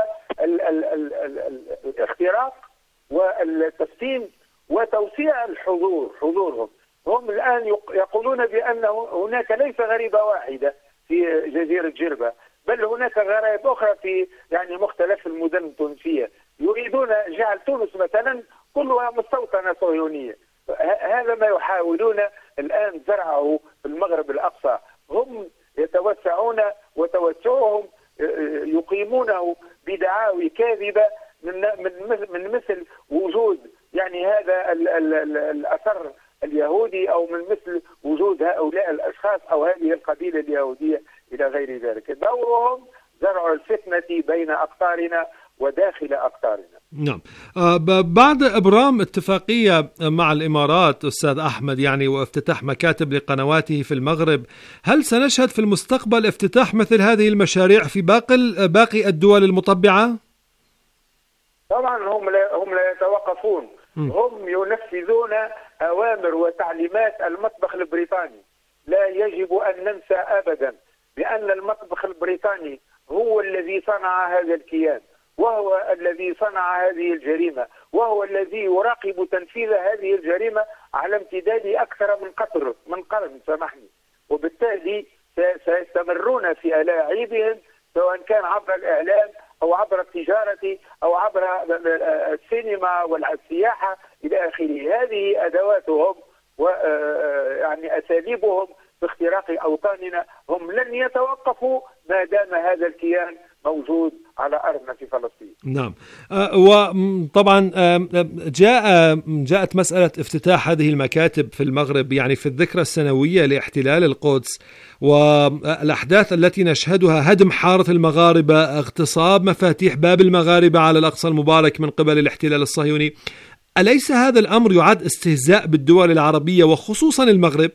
الاختراق والتفتين وتوسيع حضورهم. هم الآن يقولون بأن هناك ليس غريبة واحدة في جزيرة جربة، بل هناك غرائب أخرى في يعني مختلف المدن التونسية، يريدون جعل تونس مثلا كلها مستوطنة صهيونية. هذا ما يحاولون الآن زرعه في المغرب الأقصى. هم يتوسعون، وتوسعهم يقيمونه بدعاوي كاذبة من مثل وجود يعني هذا الأثر اليهودي، أو من مثل وجود هؤلاء الأشخاص أو هذه القبيلة اليهودية إلى غير ذلك. دورهم زرع الفتنة بين أقطارنا وداخل أقطارنا. نعم. بعد إبرام اتفاقية مع الإمارات أستاذ أحمد يعني وافتتاح مكاتب لقنواته في المغرب، هل سنشهد في المستقبل افتتاح مثل هذه المشاريع في باقي الدول المطبعة؟ طبعا هم لا يتوقفون. هم ينفذون أوامر وتعليمات المطبخ البريطاني. لا يجب أن ننسى أبدا بأن المطبخ البريطاني هو الذي صنع هذا الكيان، وهو الذي صنع هذه الجريمة، وهو الذي يراقب تنفيذ هذه الجريمة على امتداد أكثر من قرن سامحني. وبالتالي سيستمرون في ألاعيبهم، سواء كان عبر الإعلام أو عبر التجارة أو عبر السينما والسياحة إلى آخره. هذه أدواتهم ويعني أساليبهم في اختراق أوطاننا. هم لن يتوقفوا ما دام هذا الكيان موجود على أرضنا في فلسطين. نعم. وطبعا جاءت مسألة افتتاح هذه المكاتب في المغرب يعني في الذكرى السنوية لاحتلال القدس، والأحداث التي نشهدها هدم حارة المغاربة، اغتصاب مفاتيح باب المغاربة على الأقصى المبارك من قبل الاحتلال الصهيوني. أليس هذا الأمر يعد استهزاء بالدول العربية وخصوصا المغرب؟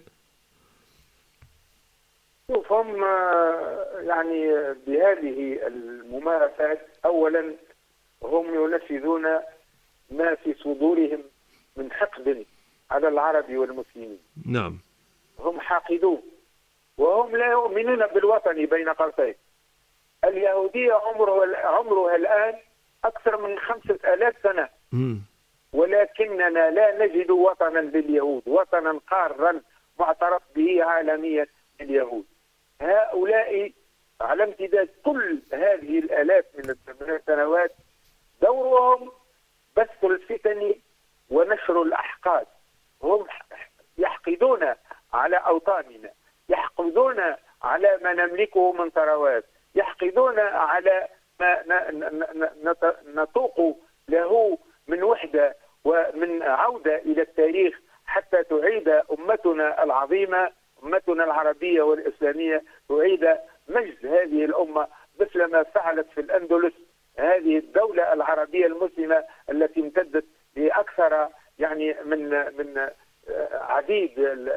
هم يعني بهذه الممارسات أولا هم ينفذون ما في صدورهم من حقد على العرب والمسلمين. نعم. هم حاقدون، وهم لا يؤمنون بالوطن بين قوسين. اليهودية عمرها الآن أكثر من 5000 سنة، ولكننا لا نجد وطنا لليهود، وطنا قارا معترف به عالميا لليهود. هؤلاء على امتداد كل هذه الآلاف من السنوات دورهم بث الفتن نشر الأحقاد. هم يحقدون على أوطاننا، يحقدون على ما نملكه من ثروات، يحقدون على ما نطوق له من وحدة ومن عودة إلى التاريخ حتى تعيد أمتنا العظيمة، أمتنا العربية والإسلامية، تعيد مجد هذه الأمة مثل ما فعلت في الأندلس، هذه الدولة العربية المسلمة التي امتدت لأكثر يعني من عديد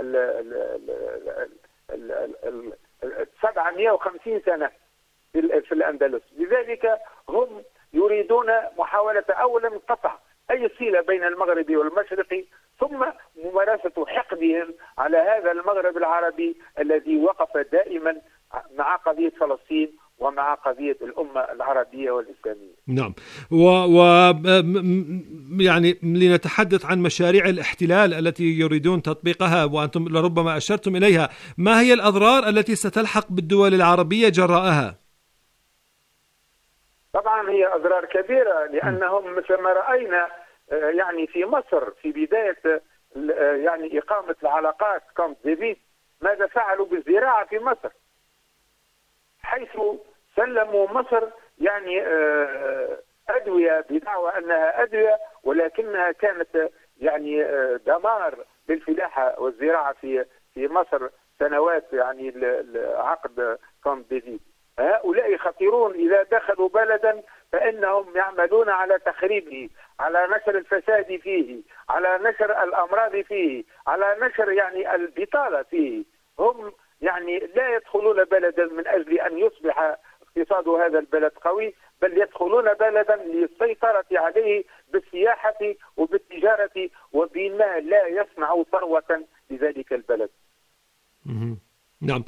750 سنة في الأندلس. لذلك هم يريدون محاولة أولا قطع أي صلة بين المغرب والمشرق، ثم ممارسة حقدهم على هذا المغرب العربي الذي وقف دائما مع قضية فلسطين ومع قضية الأمة العربية والإسلامية. نعم. يعني لنتحدث عن مشاريع الاحتلال التي يريدون تطبيقها وأنتم لربما أشرتم إليها، ما هي الأضرار التي ستلحق بالدول العربية جراءها؟ طبعا هي أضرار كبيرة، لأنهم مثل ما رأينا يعني في مصر في بداية يعني إقامة العلاقات كامب ديفيد، ماذا فعلوا بالزراعة في مصر، حيث سلموا مصر يعني أدوية بدعوى أنها أدوية، ولكنها كانت يعني دمار للفلاحة والزراعة في مصر سنوات يعني عقد كامب ديفيد. هؤلاء خطيرون، إذا دخلوا بلدا فإنهم يعملون على تخريبه، على نشر الفساد فيه، على نشر الأمراض فيه، على نشر يعني البطالة فيه. هم يعني لا يدخلون بلدا من أجل أن يصبح اقتصاد هذا البلد قوي، بل يدخلون بلدا للسيطرة عليه بالسياحة وبالتجارة وبما لا يصنع ثروة لذلك البلد. نعم.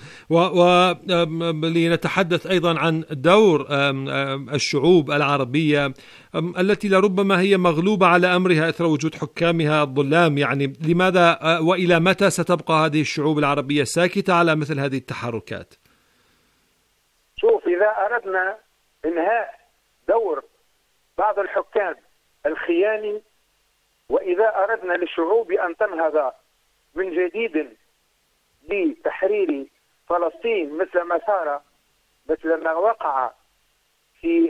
ولنتحدث أيضا عن دور الشعوب العربية التي لربما هي مغلوبة على أمرها إثر وجود حكامها الظلام. يعني لماذا وإلى متى ستبقى هذه الشعوب العربية ساكتة على مثل هذه التحركات؟ شوف، إذا أردنا إنهاء دور بعض الحكام الخياني، وإذا أردنا للشعوب أن تنهض من جديد لتحرير فلسطين مثل ما وقع في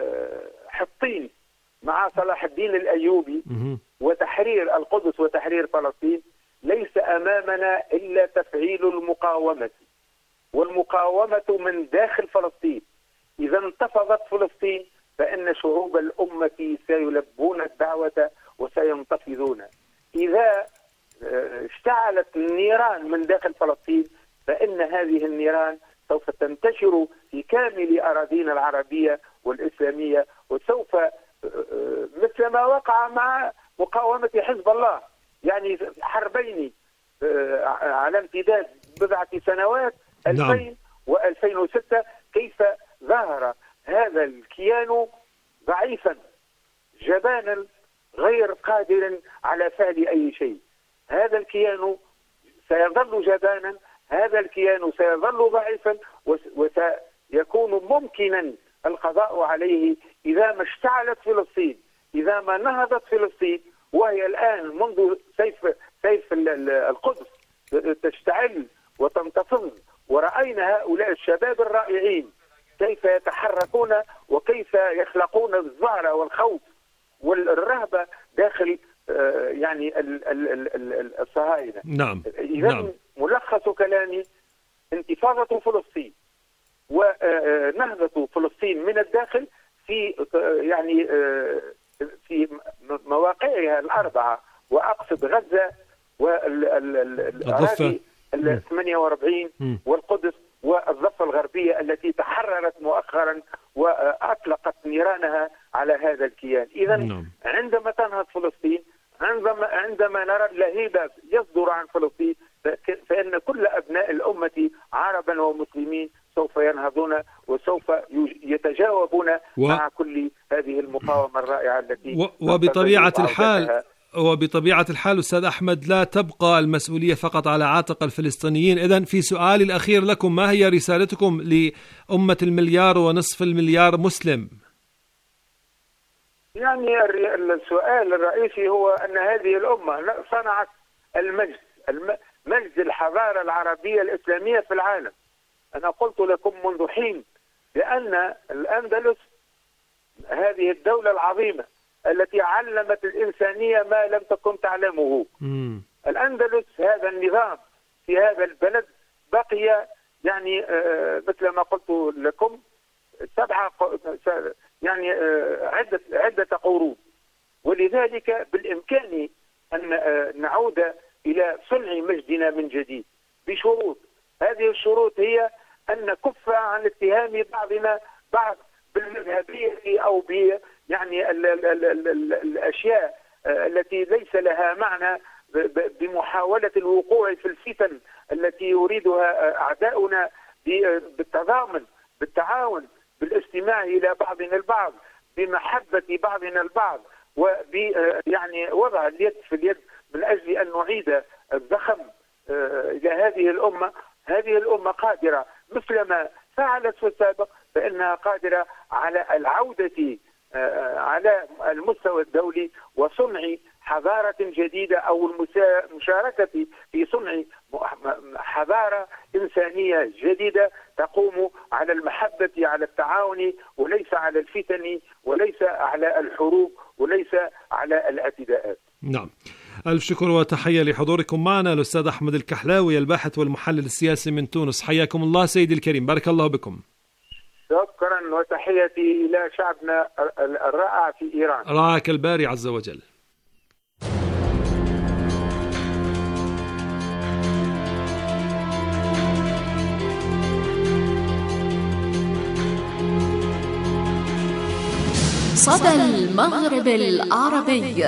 حطين مع صلاح الدين الأيوبي، وتحرير القدس وتحرير فلسطين، ليس أمامنا إلا تفعيل المقاومة، والمقاومة من داخل فلسطين. إذا انتفضت فلسطين فإن شعوب الأمة سيلبون الدعوة وسينتفضون. إذا اشتعلت النيران من داخل فلسطين فإن هذه النيران سوف تنتشر في كامل أراضينا العربية والإسلامية، وسوف مثل ما وقع مع مقاومة حزب الله، يعني حربين على امتداد بضعة سنوات 2000 و2006، كيف ظهر هذا الكيان ضعيفا جبانا غير قادر على فعل أي شيء. هذا الكيان سيظل جبانا، هذا الكيان سيظل ضعيفا، وسيكون ممكنا القضاء عليه إذا ما اشتعلت فلسطين، إذا ما نهضت فلسطين، وهي الآن منذ سيف القدس تشتعل وتنتفض. ورأينا هؤلاء الشباب الرائعين كيف يتحركون وكيف يخلقون الذعر والخوف والرهبة داخل يعني الصهاينة. نعم. إذا ملخص كلامي انتفاضة فلسطين ونهضة فلسطين من الداخل في يعني في مواقعها الأربعة، وأقصد غزة والأراضي 48 والقدس والضفة الغربية التي تحررت مؤخرا وأطلقت نيرانها على هذا الكيان. إذا عندما تنهض فلسطين، عندما نرى اللهيب يصدر عن فلسطين، فإن كل أبناء الأمة عربا ومسلمين سوف ينهضون وسوف يتجاوبون مع كل هذه المقاومة الرائعة التي وبطبيعة الحال أستاذ أحمد، لا تبقى المسؤولية فقط على عاتق الفلسطينيين. إذن في سؤالي الأخير لكم، ما هي رسالتكم لأمة 1.5 مليار مسلم؟ يعني السؤال الرئيسي هو أن هذه الأمة صنعت المجد، مجد الحضارة العربية الإسلامية في العالم. أنا قلت لكم منذ حين بأن الأندلس هذه الدولة العظيمة التي علمت الإنسانية ما لم تكن تعلمه. الأندلس هذا النظام في هذا البلد بقي يعني مثل ما قلت لكم يعني عدة قرون، ولذلك بالإمكان أن نعود إلى صنع مجدنا من جديد بشروط. هذه الشروط هي أن نكف عن اتهام بعضنا بعض بالمذهبية أو يعني الأشياء التي ليس لها معنى، بمحاولة الوقوع في الفتن التي يريدها أعداؤنا بالتضامن، بالتعاون، بالاستماع إلى بعضنا البعض، بمحبة بعضنا البعض، يعني وضع اليد في اليد من أجل أن نعيد الضخم إلى هذه الأمة. هذه الأمة قادرة مثلما فعلت في السابق، فإنها قادرة على العودة على المستوى الدولي وصنع حضارة جديدة أو المشاركة في صنع حضارة إنسانية جديدة تقوم على المحبة، على التعاون، وليس على الفتن، وليس على الحروب، وليس على الاعتداءات. نعم، ألف شكر وتحية لحضوركم معنا الأستاذ أحمد الكحلاوي الباحث والمحلل السياسي من تونس. حياكم الله سيدي الكريم، بارك الله بكم. شكرا وتحياتي إلى شعبنا الرائع في إيران. رعاك الباري عز وجل. صدى المغرب العربي،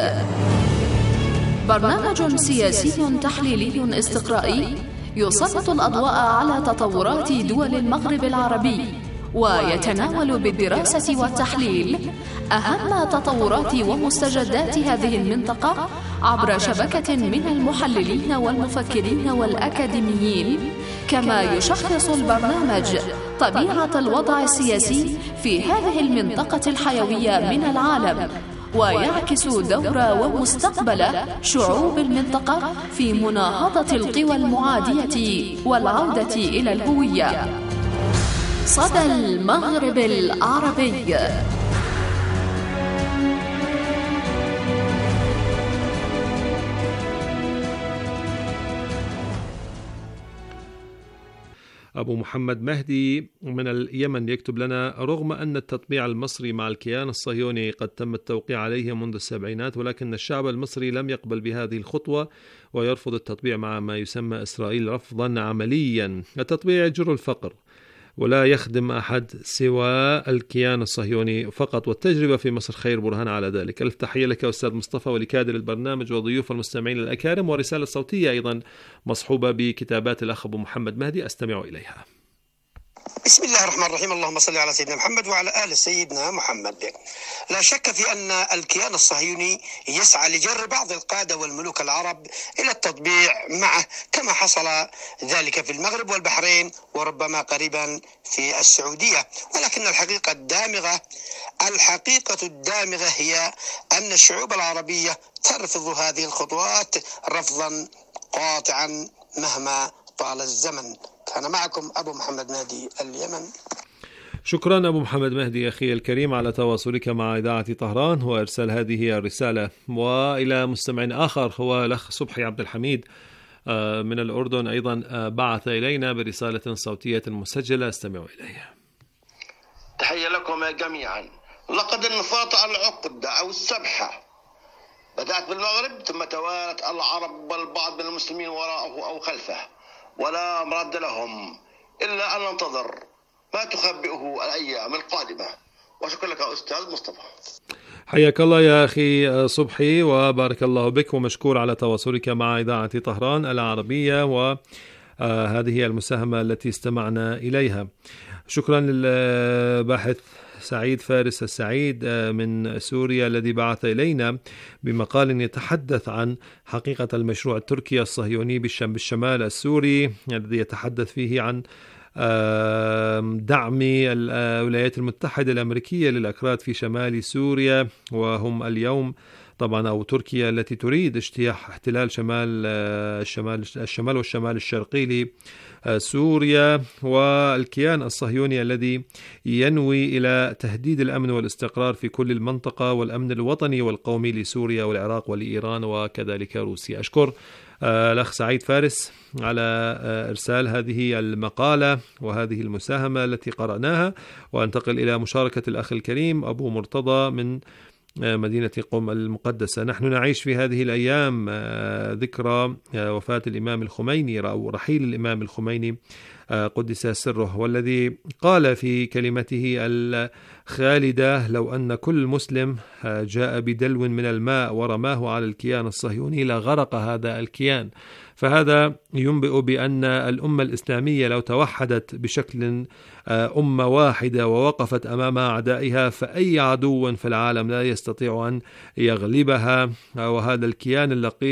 برنامج سياسي تحليلي استقرائي يسلط الأضواء على تطورات دول المغرب العربي، ويتناول بالدراسة والتحليل أهم تطورات ومستجدات هذه المنطقة عبر شبكة من المحللين والمفكرين والأكاديميين. كما يشخص البرنامج طبيعة الوضع السياسي في هذه المنطقة الحيوية من العالم، ويعكس دور ومستقبل شعوب المنطقة في مناهضة القوى المعادية والعودة إلى الهوية. صدى المغرب العربي. أبو محمد مهدي من اليمن يكتب لنا: رغم أن التطبيع المصري مع الكيان الصهيوني قد تم التوقيع عليه منذ السبعينات، ولكن الشعب المصري لم يقبل بهذه الخطوة ويرفض التطبيع مع ما يسمى إسرائيل رفضا عمليا. التطبيع يجر الفقر ولا يخدم أحد سوى الكيان الصهيوني فقط، والتجربة في مصر خير برهان على ذلك. ألف تحية لك أستاذ مصطفى ولكادر البرنامج وضيوف المستمعين الأكارم، ورسالة صوتية أيضا مصحوبة بكتابات الأخ أبو محمد مهدي أستمع إليها. بسم الله الرحمن الرحيم، اللهم صل على سيدنا محمد وعلى آل سيدنا محمد. لا شك في أن الكيان الصهيوني يسعى لجر بعض القادة والملوك العرب إلى التطبيع معه، كما حصل ذلك في المغرب والبحرين وربما قريبا في السعودية. ولكن الحقيقة الدامغة هي أن الشعوب العربية ترفض هذه الخطوات رفضا قاطعا مهما طال الزمن. كان معكم أبو محمد مهدي اليمن. شكرا أبو محمد مهدي أخي الكريم على تواصلك مع إذاعة طهران وإرسال هذه الرسالة. وإلى مستمع آخر هو الأخ صبحي عبد الحميد من الأردن، أيضا بعث إلينا برسالة صوتية مسجلة استمعوا إليها. تحية لكم جميعا. لقد انفرط العقد أو السبحة بدأت بالمغرب ثم توالت العرب والبعض من المسلمين وراءه أو خلفه، ولا مرد لهم إلا أن ننتظر ما تخبئه الأيام القادمة. وشكرا لك أستاذ مصطفى. حياك الله يا أخي صبحي وبارك الله بك، ومشكور على تواصلك مع إذاعة طهران العربية، وهذه المساهمة التي استمعنا إليها. شكرا للباحث سعيد فارس السعيد من سوريا الذي بعث إلينا بمقال يتحدث عن حقيقة المشروع التركي الصهيوني بالشمال السوري، الذي يتحدث فيه عن دعم الولايات المتحدة الأمريكية للأكراد في شمال سوريا، وهم اليوم طبعا، أو تركيا التي تريد اجتياح احتلال الشمال والشمال الشرقي لسوريا، والكيان الصهيوني الذي ينوي إلى تهديد الأمن والاستقرار في كل المنطقة والأمن الوطني والقومي لسوريا والعراق ولإيران وكذلك روسيا. أشكر الأخ سعيد فارس على إرسال هذه المقالة وهذه المساهمة التي قرأناها، وأنتقل إلى مشاركة الأخ الكريم أبو مرتضى من مدينة قم المقدسة. نحن نعيش في هذه الأيام ذكرى وفاة الإمام الخميني أو رحيل الإمام الخميني قدس سره، والذي قال في كلمته الخالدة: لو أن كل مسلم جاء بدلو من الماء ورماه على الكيان الصهيوني لغرق هذا الكيان. فهذا ينبئ بأن الأمة الإسلامية لو توحدت بشكل أمة واحدة ووقفت أمام أعدائها، فأي عدو في العالم لا يستطيع أن يغلبها، وهذا الكيان اللقيط